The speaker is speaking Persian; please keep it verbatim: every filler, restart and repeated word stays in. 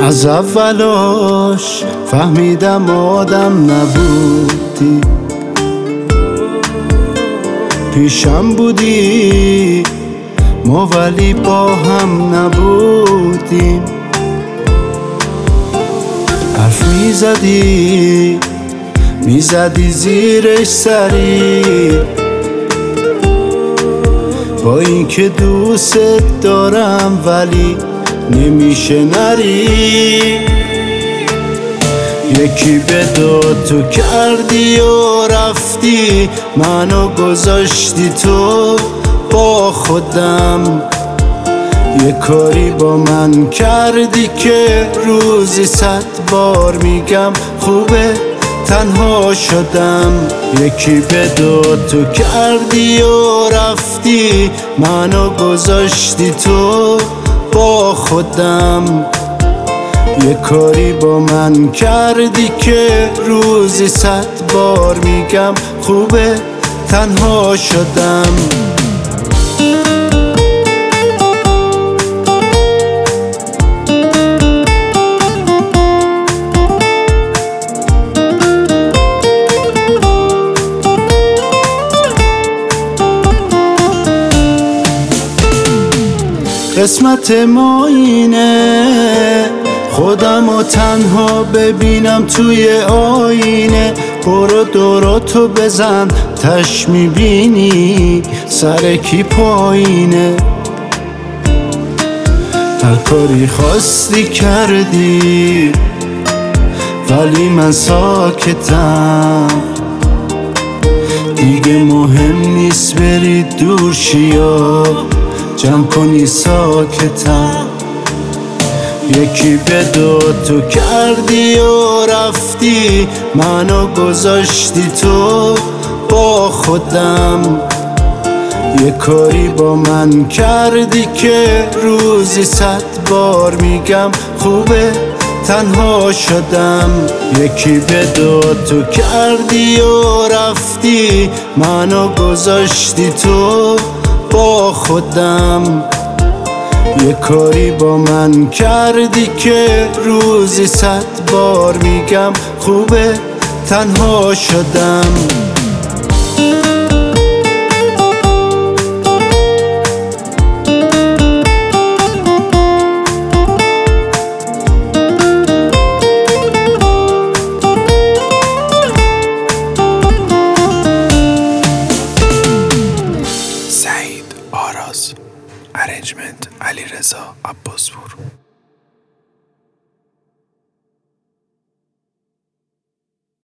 از اولاش فهمیدم آدم نبودی، پیشم بودی ما ولی با هم نبودیم. حرف میزدی میزدی زیرش سری، با اینکه دوست دارم ولی نمیشه نری. یکی به داد تو کردی و رفتی، منو گذاشتی تو با خودم. یه کاری با من کردی که روزی صد بار میگم خوبه تنها شدم. یکی به داد تو کردی و رفتی، منو گذاشتی تو با خودم. یه کاری با من کردی که روزی صد بار میگم خوبه تنها شدم. قسمت ما اینه خودم و تنها ببینم توی آینه. برو دوراتو بزن تش میبینی سر کی پایینه. هر کاری خواستی کردی ولی من ساکتم. دیگه مهم نیست بری دور شیا، جمع کنی ساکتم. یکی به داد تو کردی و رفتی، منو گذاشتی تو با خودم. یه کاری با من کردی که روزی صد بار میگم خوبه تنها شدم. یکی به داد تو کردی و رفتی، منو گذاشتی تو با خودم. یه کاری با من کردی که روزی صد بار میگم خوبه تنها شدم. سعید آراز، ارنجمنت علیرضا عباسپور.